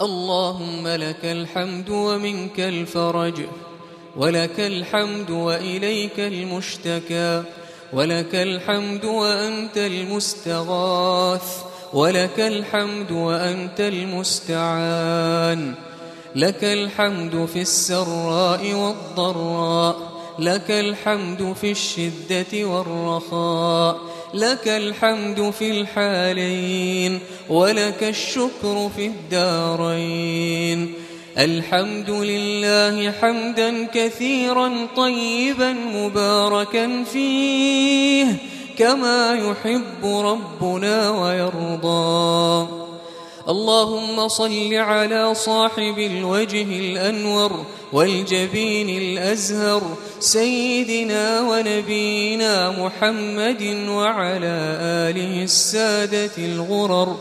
اللهم لك الحمد ومنك الفرج، ولك الحمد وإليك المشتكى، ولك الحمد وأنت المستغاث، ولك الحمد وأنت المستعان. لك الحمد في السراء والضراء، لك الحمد في الشدة والرخاء، لك الحمد في الحالين، ولك الشكر في الدارين. الحمد لله حمدا كثيرا طيبا مباركا فيه كما يحب ربنا ويرضى. اللهم صل على صاحب الوجه الأنور والجبين الأزهر سيدنا ونبينا محمد وعلى آله السادة الغرر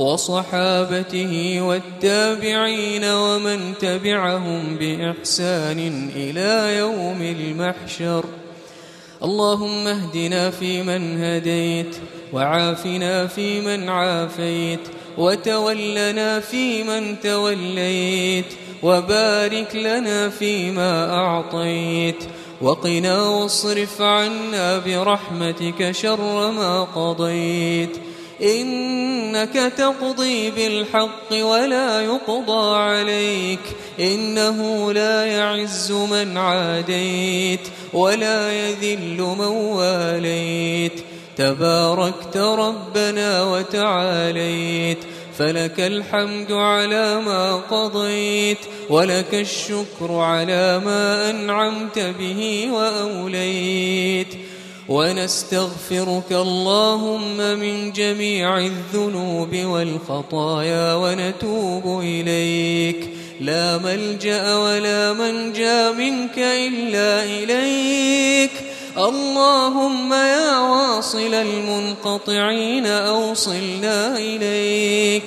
وصحابته والتابعين ومن تبعهم بإحسان إلى يوم المحشر. اللهم اهدنا فيمن هديت، وعافنا فيمن عافيت، وتولنا فيمن توليت، وبارك لنا فيما أعطيت، وقنا واصرف عنا برحمتك شر ما قضيت. إنك تقضي بالحق ولا يقضى عليك، إنه لا يعز من عاديت ولا يذل من واليت. تباركت ربنا وتعاليت، فلك الحمد على ما قضيت، ولك الشكر على ما أنعمت به وأوليت. ونستغفرك اللهم من جميع الذنوب والخطايا ونتوب إليك. لا ملجأ ولا منجا منك إلا إليك. اللهم يا واصل المنقطعين أوصلنا إليك،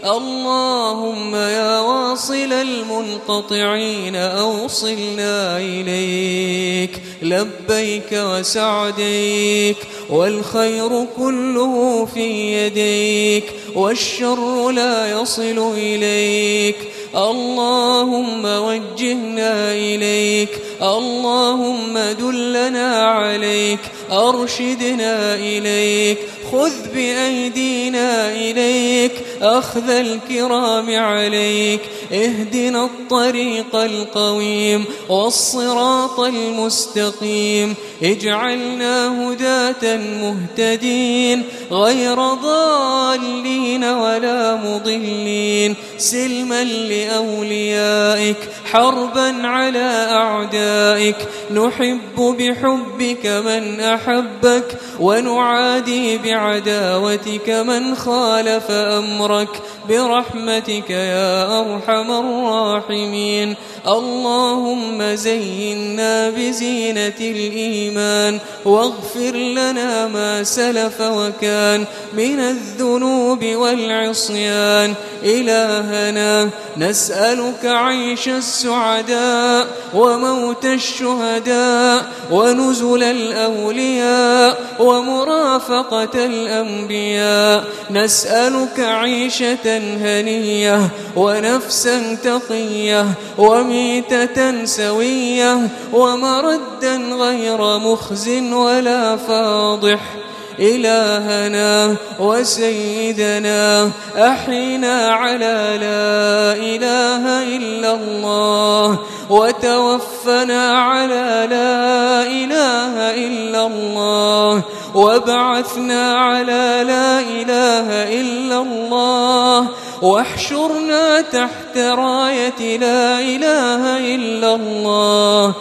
اللهم يا واصل المنقطعين أوصلنا إليك. لبيك وسعديك، والخير كله في يديك، والشر لا يصل إليك. اللهم وجهنا إليك، اللهم دلنا عليك، أرشدنا إليك، خذ بأيدينا إليك أخذ الكرام عليك. اهدنا الطريق القويم والصراط المستقيم، اجعلنا هداة مهتدين غير ضالين ولا مضلين، سلما لأوليائك، حربا على أعدائك. نحب بحبك من أحبك، ونعادي بعداوتك من خالف أمرك، برحمتك يا أرحم الراحمين. اللهم زينا بزينة الإيمان، واغفر لنا ما سلف وكان من الذنوب والعصيان. إلهنا نسألك عيش السعداء، وموت الشهداء، ونزل الأولياء، ومرافقة الأنبياء. نسألك عيشة هنية، ونفسا تقية، وميتة سوية، ومردا غير مخز ولا فاضح. إلهنا وسيدنا أحينا على لا إله إلا الله، وتوفنا على لا إله إلا الله، وابعثنا على لا إله إلا الله، واحشرنا تحت راية لا إله إلا الله.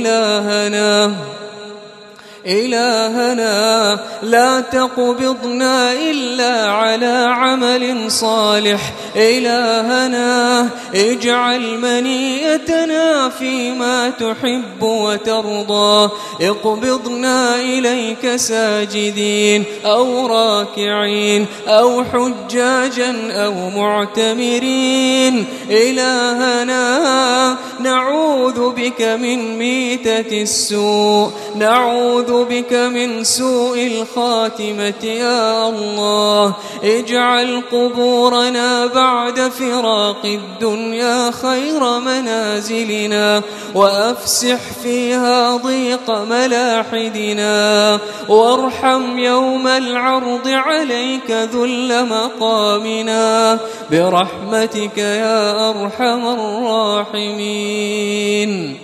إلهنا لا تقبضنا إلا على عمل صالح. إلهنا اجعل منيتنا فيما تحب وترضى. اقبضنا إليك ساجدين أو راكعين أو حجاجا أو معتمرين. إلهنا نعوذ بك من ميتة السوء، نعوذ بك من سوء الخاتمة يا الله. اجعل قبورنا بعد فراق الدنيا خير منازلنا، وأفسح فيها ضيق ملاحدنا، وارحم يوم العرض عليك ذل مقامنا برحمتك يا أرحم الراحمين.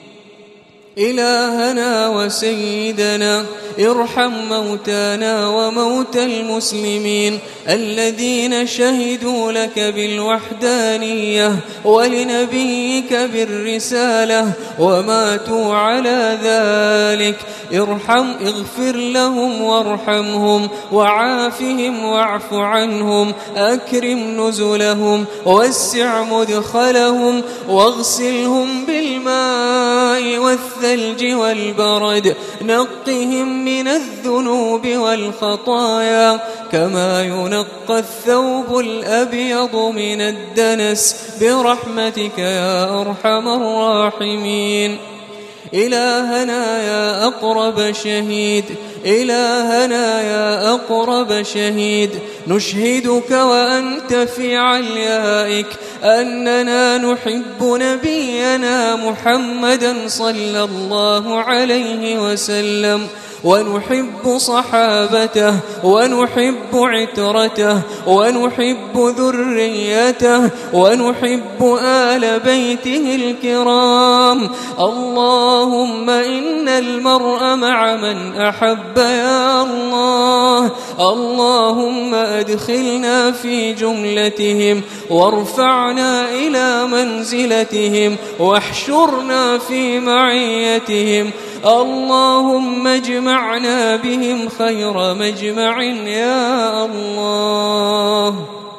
إلهنا وسيدنا ارحم موتانا وموتى المسلمين الذين شهدوا لك بالوحدانية ولنبيك بالرسالة وماتوا على ذلك. اغفر لهم وارحمهم وعافهم واعف عنهم، أكرم نزلهم ووسع مدخلهم، واغسلهم بالماء والثلج والبرد، نقهم من الذنوب والخطايا كما ينقى الثوب الأبيض من الدنس برحمتك يا أرحم الراحمين. إلهنا يا أقرب شهيد، إلهنا يا أقرب شهيد، نشهدك وأنت في عليائك أننا نحب نبينا محمدا صلى الله عليه وسلم، ونحب صحابته، ونحب عترته، ونحب ذريته، ونحب آل بيته الكرام. اللهم إن المرء مع من أحب يا الله. اللهم أدخلنا في جملتهم، وارفعنا إلى منزلتهم، واحشرنا في معيتهم. اللهم اجمعنا بهم خير مجمع يا الله.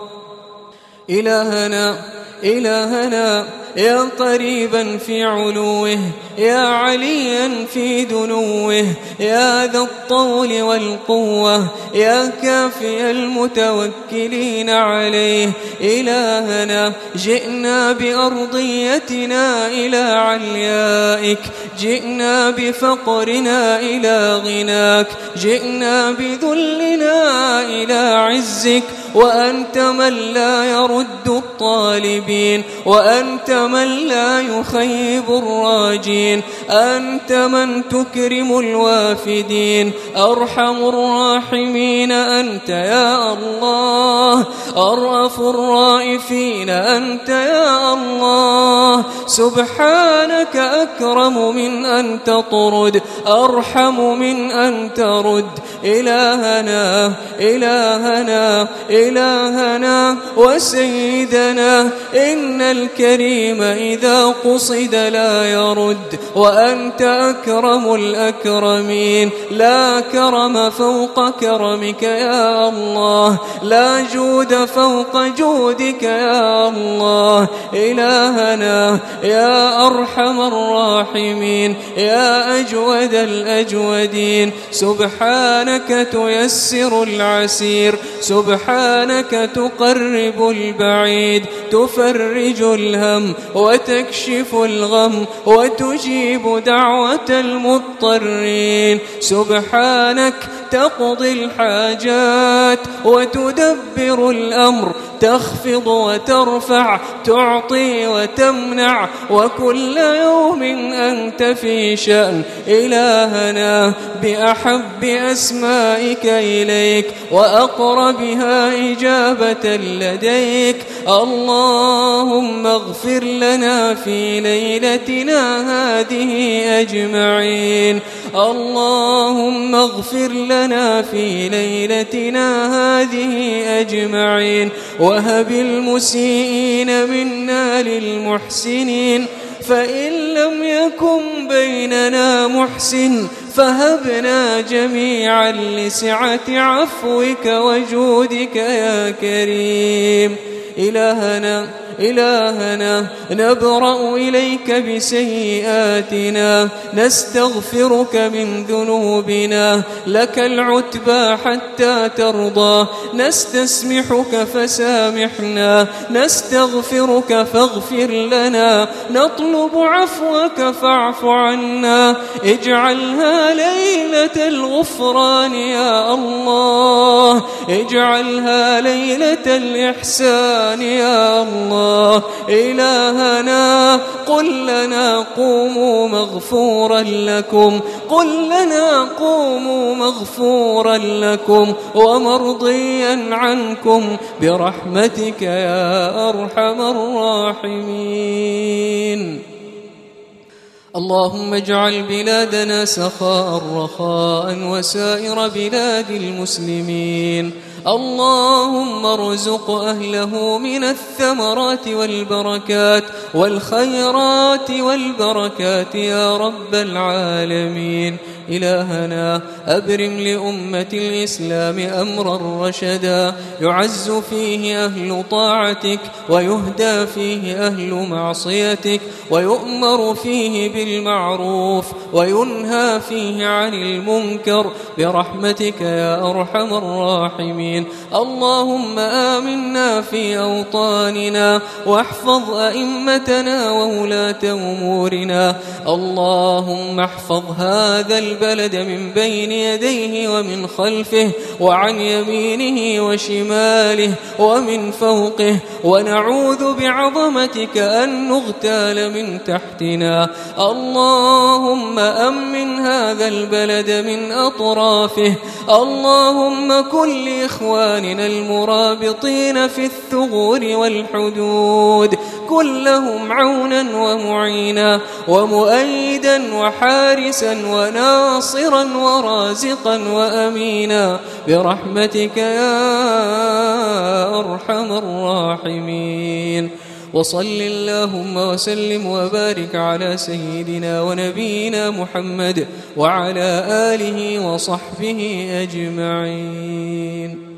إلهنا يا قريبا في علوه، يا عليا في دنوه، يا ذا الطول والقوة، يا كافي المتوكلين عليه. إلهنا جئنا بأرضيتنا إلى عليائك، جئنا بفقرنا إلى غناك، جئنا بذلنا إلى عزك، وأنت من لا يرد الطالبين، وأنت من لا يخيب الراجين، أنت من تكرم الوافدين. أرحم الراحمين أنت يا الله، أرأف الرائفين أنت يا الله. سبحانك أكرم من أن تطرد، أرحم من أن ترد. إلهنا وسيدنا إن الكريم إذا قصد لا يرد، وأنت أكرم الأكرمين. لا كرم فوق كرمك يا الله، لا جود فوق جودك يا الله. إلهنا يا أرحم الراحمين، يا أجود الأجودين، سبحانك تيسر العسير، سبحانك تقرب البعيد، تفرج الهم وتكشف الغم وتجيب دعوة المضطرين. سبحانك تقضي الحاجات وتدبر الأمر، تخفض وترفع، تعطي وتمنع، وكل يوم أنت في شأن. إلهنا بأحب أسمائك إليك وأقربها إجابة لديك، اللهم اغفر لنا في ليلتنا هذه أجمعين. اللهم اغفر لنا في ليلتنا هذه أجمعين، وهب المسيئين منا للمحسنين، فإن لم يكن بيننا محسن فهبنا جميعا لسعة عفوك وجودك يا كريم. إلهنا إلهنا نبرأ إليك بسيئاتنا، نستغفرك من ذنوبنا، لك العتبى حتى ترضى، نستسمحك فسامحنا، نستغفرك فاغفر لنا، نطلب عفوك فاعف عنا، اجعلها ليلة الغفران يا الله، اجعلها ليلة الإحسان يا الله. إلهنا قل لنا قوموا مغفورا لكم، قل لنا قوموا مغفورا لكم ومرضيا عنكم برحمتك يا أرحم الراحمين. اللهم اجعل بلادنا سخاء رخاء وسائر بلاد المسلمين. اللهم ارزق أهله من الثمرات والبركات والخيرات والبركات يا رب العالمين. إلهنا أبرم لأمة الإسلام أمرا رشدا يعز فيه أهل طاعتك ويهدى فيه أهل معصيتك، ويؤمر فيه بالمعروف وينهى فيه عن المنكر برحمتك يا أرحم الراحمين. اللهم آمنا في أوطاننا واحفظ أئمتنا وولاة أمورنا. اللهم احفظ هذا البلد من بين يديه ومن خلفه وعن يمينه وشماله ومن فوقه، ونعوذ بعظمتك أن نغتال من تحتنا. اللهم أمن هذا البلد من أطرافه. اللهم كن لإخواننا المرابطين في الثغور والحدود كن لهم عونا ومعينا ومؤيدا وحارسا وناصرا ورازقا وأمينا برحمتك يا أرحم الراحمين. وصل اللهم وسلم وبارك على سيدنا ونبينا محمد وعلى آله وصحبه أجمعين.